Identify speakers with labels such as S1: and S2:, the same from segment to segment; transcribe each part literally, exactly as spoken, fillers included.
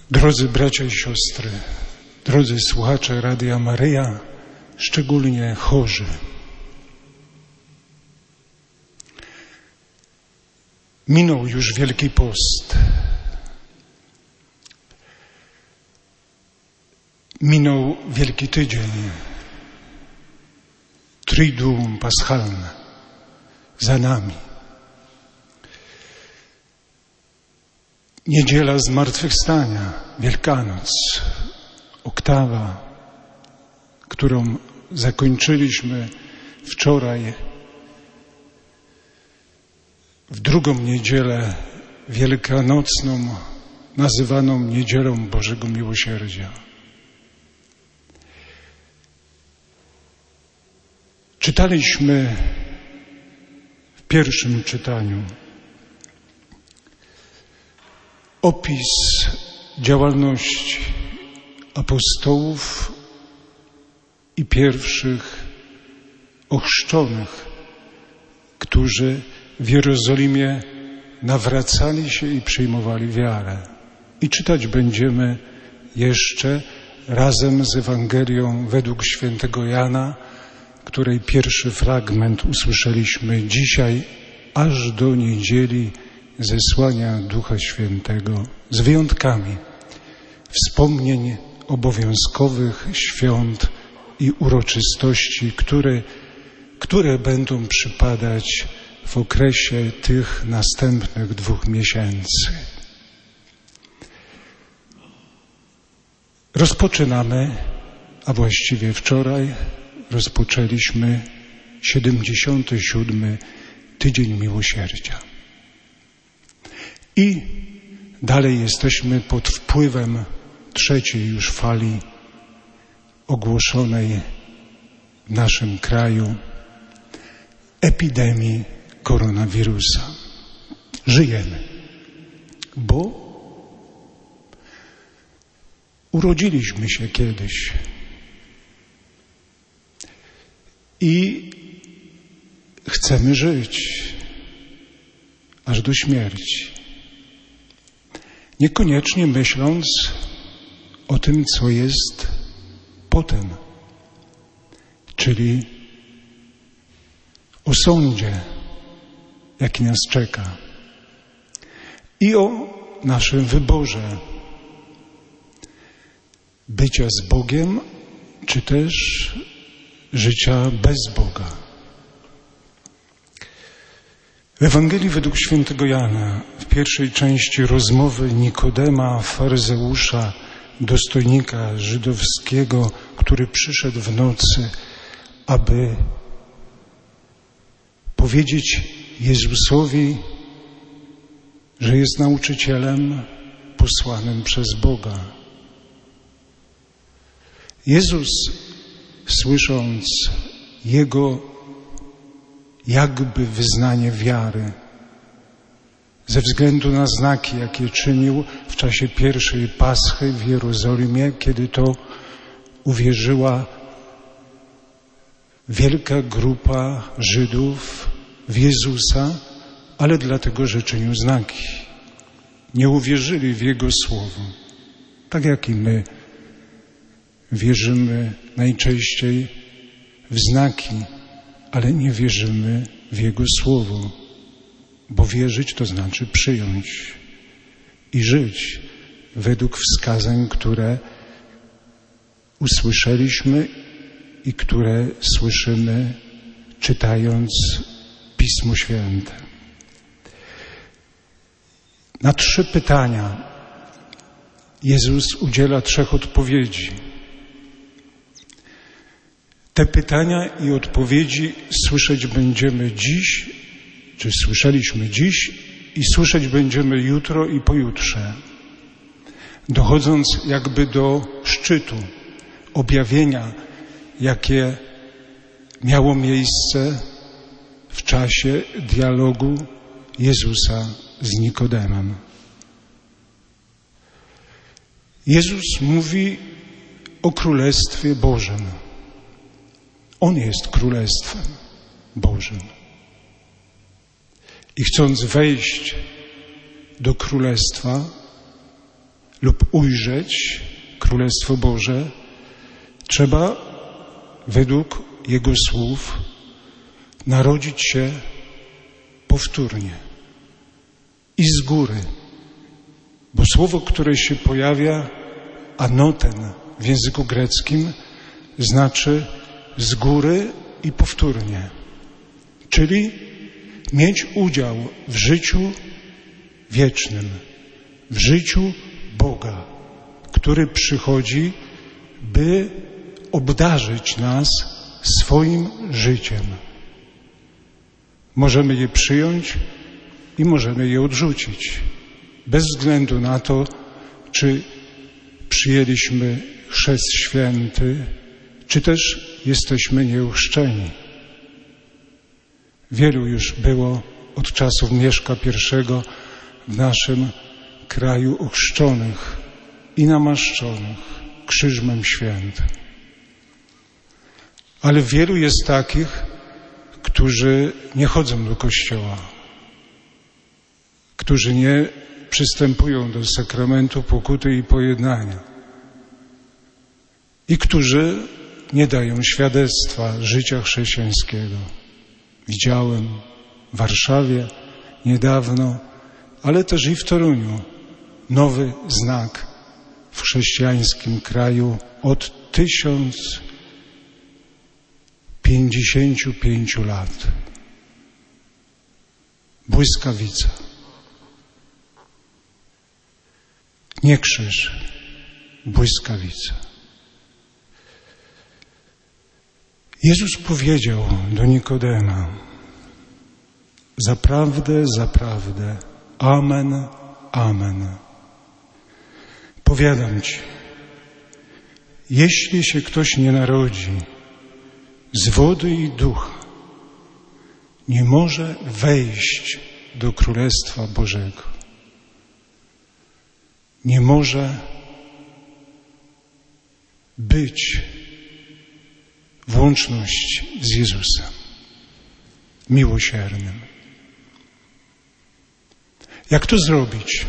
S1: Drodzy bracia i siostry, drodzy słuchacze Radia Maryja, szczególnie chorzy. Minął już Wielki Post. Minął Wielki Tydzień. Triduum Paschalne za nami. Niedziela Zmartwychwstania, Wielkanoc, oktawa, którą zakończyliśmy wczoraj, w drugą niedzielę wielkanocną, nazywaną Niedzielą Bożego Miłosierdzia. Czytaliśmy w pierwszym czytaniu opis działalności apostołów i pierwszych ochrzczonych, którzy w Jerozolimie nawracali się i przyjmowali wiarę. I czytać będziemy jeszcze razem z Ewangelią według świętego Jana, której pierwszy fragment usłyszeliśmy dzisiaj, aż do niedzieli zesłania Ducha Świętego, z wyjątkami wspomnień obowiązkowych świąt i uroczystości, które, które będą przypadać w okresie tych następnych dwóch miesięcy. Rozpoczynamy, a właściwie wczoraj rozpoczęliśmy siedemdziesiąty siódmy Tydzień Miłosierdzia. I dalej jesteśmy pod wpływem trzeciej już fali ogłoszonej w naszym kraju epidemii koronawirusa. Żyjemy, bo urodziliśmy się kiedyś i chcemy żyć aż do śmierci. Niekoniecznie myśląc o tym, co jest potem, czyli o sądzie, jaki nas czeka i o naszym wyborze bycia z Bogiem, czy też życia bez Boga. W Ewangelii według świętego Jana, w pierwszej części rozmowy Nikodema, faryzeusza, dostojnika żydowskiego, który przyszedł w nocy, aby powiedzieć Jezusowi, że jest nauczycielem posłanym przez Boga. Jezus, słysząc jego jakby wyznanie wiary, ze względu na znaki, jakie czynił w czasie pierwszej Paschy w Jerozolimie, kiedy to uwierzyła wielka grupa Żydów w Jezusa, ale dlatego, że czynił znaki. Nie uwierzyli w Jego słowo. Tak jak i my wierzymy najczęściej w znaki, ale nie wierzymy w Jego słowo, bo wierzyć to znaczy przyjąć i żyć według wskazań, które usłyszeliśmy i które słyszymy, czytając Pismo Święte. Na trzy pytania Jezus udziela trzech odpowiedzi. Te pytania i odpowiedzi słyszeć będziemy dziś, czy słyszeliśmy dziś i słyszeć będziemy jutro i pojutrze, dochodząc jakby do szczytu objawienia, jakie miało miejsce w czasie dialogu Jezusa z Nikodemem. Jezus mówi o Królestwie Bożym. On jest Królestwem Bożym. I chcąc wejść do Królestwa, lub ujrzeć Królestwo Boże, trzeba według Jego słów narodzić się powtórnie i z góry. Bo słowo, które się pojawia, anoten w języku greckim, znaczy z góry i powtórnie. Czyli mieć udział w życiu wiecznym, w życiu Boga, który przychodzi, by obdarzyć nas swoim życiem. Możemy je przyjąć i możemy je odrzucić, bez względu na to, czy przyjęliśmy chrzest święty, czy też jesteśmy nieuchrzczeni. Wielu już było od czasów Mieszka pierwszego w naszym kraju ochrzczonych i namaszczonych Krzyżmem Świętym. Ale wielu jest takich, którzy nie chodzą do kościoła, którzy nie przystępują do sakramentu pokuty i pojednania i którzy nie dają świadectwa życia chrześcijańskiego. Widziałem w Warszawie niedawno, ale też i w Toruniu nowy znak w chrześcijańskim kraju od tysiąc pięćdziesięciu pięciu lat. Błyskawica. Nie krzyż, błyskawica. Jezus powiedział do Nikodema: zaprawdę, zaprawdę, amen, amen. Powiadam ci, jeśli się ktoś nie narodzi z wody i ducha, nie może wejść do Królestwa Bożego. Nie może być w łączności z Jezusem miłosiernym. Jak to zrobić?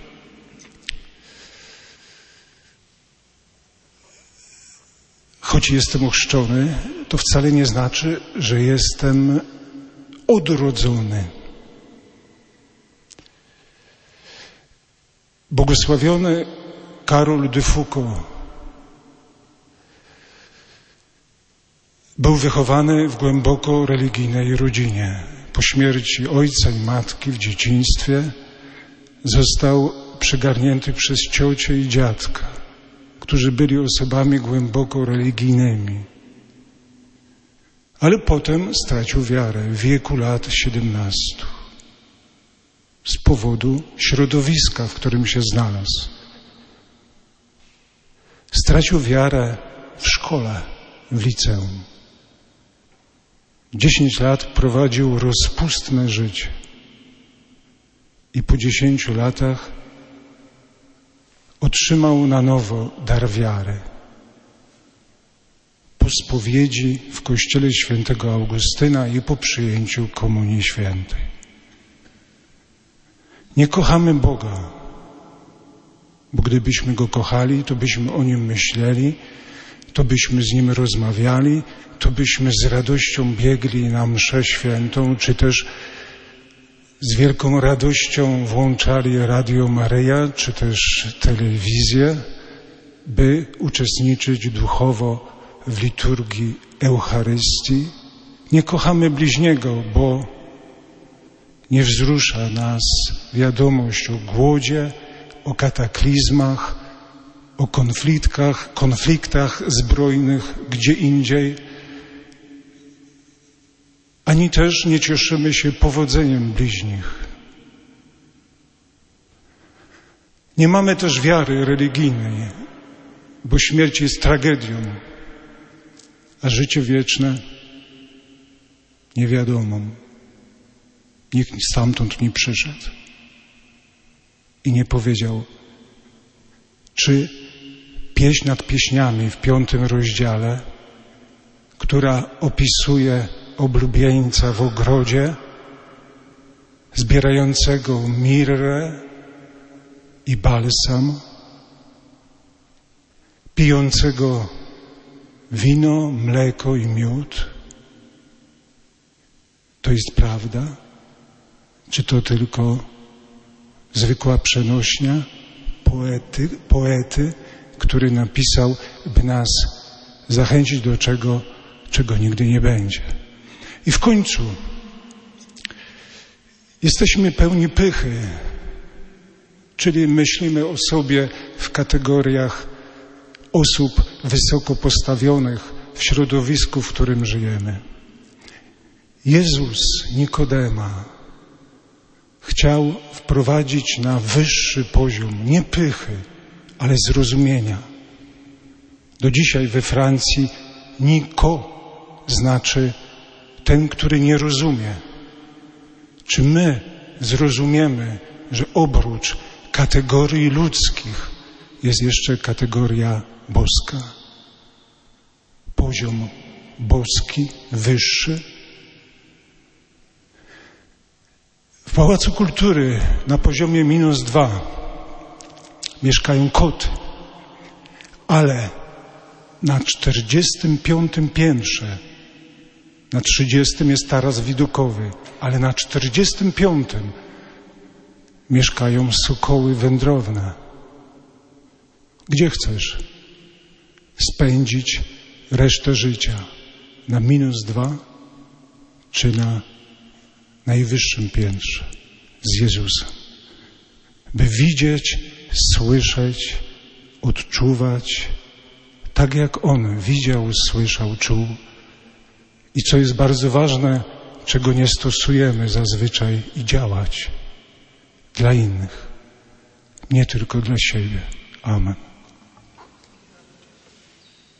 S1: Choć jestem ochrzczony, to wcale nie znaczy, że jestem odrodzony. Błogosławiony Karol de Foucauld był wychowany w głęboko religijnej rodzinie. Po śmierci ojca i matki w dzieciństwie został przygarnięty przez ciocię i dziadka, którzy byli osobami głęboko religijnymi. Ale potem stracił wiarę w wieku lat siedemnastu z powodu środowiska, w którym się znalazł. Stracił wiarę w szkole, w liceum. Dziesięć lat prowadził rozpustne życie i po dziesięciu latach otrzymał na nowo dar wiary. Po spowiedzi w kościele świętego Augustyna i po przyjęciu Komunii Świętej. Nie kochamy Boga, bo gdybyśmy Go kochali, to byśmy o Nim myśleli, to byśmy z Nim rozmawiali, to byśmy z radością biegli na mszę świętą, czy też z wielką radością włączali Radio Maryja, czy też telewizję, by uczestniczyć duchowo w liturgii Eucharystii. Nie kochamy bliźniego, bo nie wzrusza nas wiadomość o głodzie, o kataklizmach, o konfliktach, konfliktach zbrojnych gdzie indziej. Ani też nie cieszymy się powodzeniem bliźnich. Nie mamy też wiary religijnej, bo śmierć jest tragedią, a życie wieczne niewiadomą. Nikt stamtąd nie przyszedł i nie powiedział, czy pieśń nad pieśniami w piątym rozdziale, która opisuje oblubieńca w ogrodzie, zbierającego mirrę i balsam, pijącego wino, mleko i miód? To jest prawda? Czy to tylko zwykła przenośnia poety, poety, który napisał, by nas zachęcić do czego, czego nigdy nie będzie? I w końcu jesteśmy pełni pychy, czyli myślimy o sobie w kategoriach osób wysoko postawionych w środowisku, w którym żyjemy. Jezus Nikodema chciał wprowadzić na wyższy poziom nie pychy, ale zrozumienia. Do dzisiaj we Francji Niko znaczy ten, który nie rozumie. Czy my zrozumiemy, że oprócz kategorii ludzkich jest jeszcze kategoria boska? Poziom boski, wyższy? W Pałacu Kultury na poziomie minus dwa mieszkają koty, ale na czterdziestym piątym piętrze, na trzydziestym jest taras widokowy, ale na czterdziestym piątym mieszkają sokoły wędrowne. Gdzie chcesz spędzić resztę życia? Na minus dwa czy na najwyższym piętrze z Jezusem? By widzieć, słyszeć, odczuwać, tak jak On widział, słyszał, czuł. I co jest bardzo ważne, czego nie stosujemy zazwyczaj, i działać dla innych, nie tylko dla siebie. Amen.